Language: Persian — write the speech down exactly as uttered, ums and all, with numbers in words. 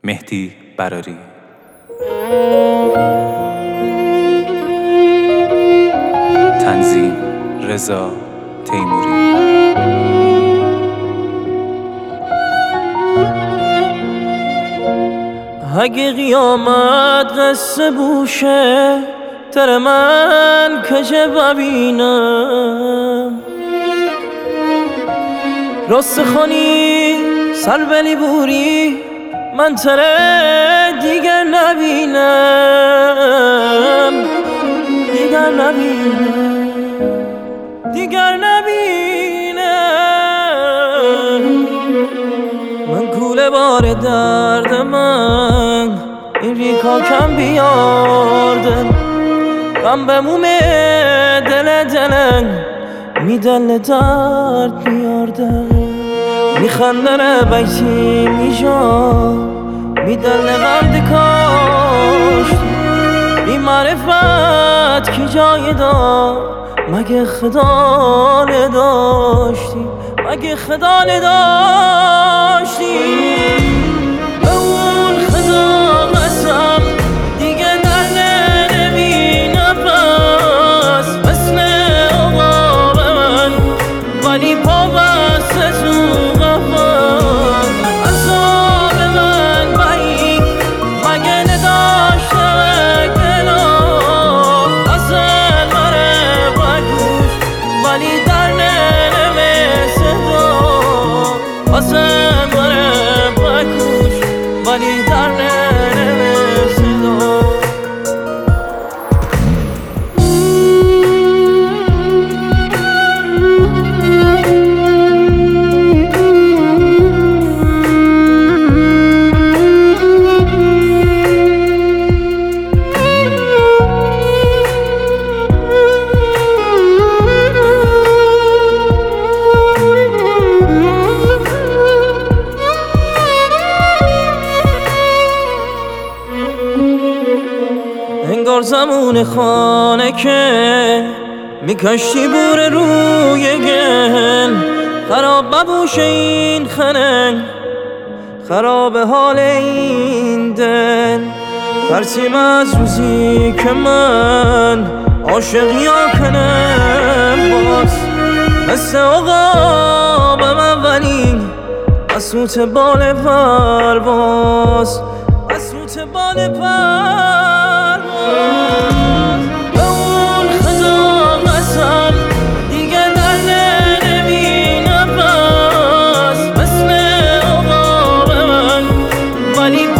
مهدی براری. تنظیم رضا تیموری. اگه قیامت قصه بوشه تر من کجه ببینم، راست خانی سر بلی بوری من تره دیگر نبینم، دیگر نبینم، دیگر نبینم. من کوله بار درد من این ریکا کم بیاردن، غم به مومه دل دلن میدل درد میاردن. میخندن بیتی میجا میدل غم دکاشت، بی معرفت کی جای دا مگه خدا نداشتی، مگه خدا نداشتی. به اون خدا قسم دیگه در نمیبینم پس، مثل عقاب من ولی پا بسته تو قفس. عذاب من بایی مگه نداشته گلا، اصل بره بگوش ولی در نمی صدا، اصل بره بگوش ولی در نمی صدا. انگار زمون خانه که میکشتی بور روی گل، خراب ببوشه این خنه خراب حال این دل. ترسیم از روزی که من عاشقی ها کنم باز، مثل عقاب من ولی اسوت بال پرواز، اسوت بال پرواز. به اون خدا قسم دیگه در نمیبینم پس، مثل عقاب من ولی